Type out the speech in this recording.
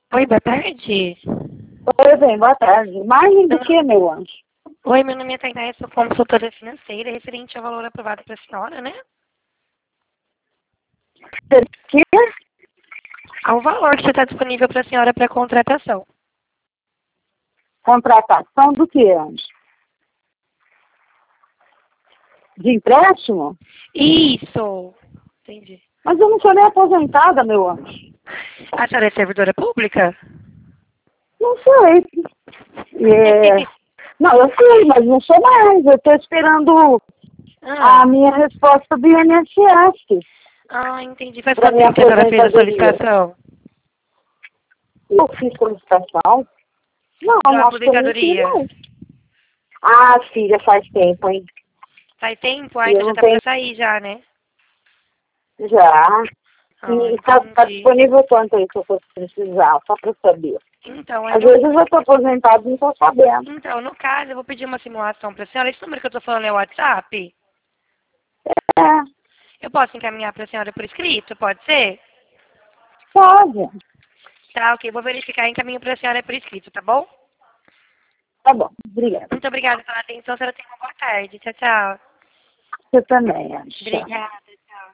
Oi, boa tarde. Oi, bem, boa tarde. Margem do que, meu anjo? Oi, meu nome é Tainá, eu sou consultora financeira referente ao valor aprovado para a senhora, né? Que? Ao valor que está disponível para a senhora para contratação. Contratação do que, anjo? De empréstimo? Isso! Entendi. Mas eu não sou nem aposentada, meu anjo. A senhora é servidora pública? Não sei. Não, eu sei, mas não sou mais. Eu estou esperando Ah, a minha resposta do INSS entendi. Faz para quanto minha tempo que a senhora fez a aposentadoria. solicitação? Eu fiz solicitação? Não, Da acho que eu nem fiz, aposentadoria? não. Ah, filha, faz tempo, hein? Faz tempo? E Então eu já não tá para tenho sair já, né? já. E está Entendi. disponível quanto aí que eu fosse precisar, só para saber. Então, Às vezes eu já estou aposentado e não estou sabendo. então, no caso, eu vou pedir uma simulação para a senhora. Esse número que eu tô falando é o WhatsApp? É, Eu posso encaminhar para a senhora por escrito, pode ser? pode. Tá, ok. Vou verificar e encaminho para a senhora por escrito, tá bom? Tá bom, obrigada. Muito obrigada pela atenção. A senhora tenha uma boa tarde. Tchau, tchau. Você também, Ancha. Obrigada. Tchau.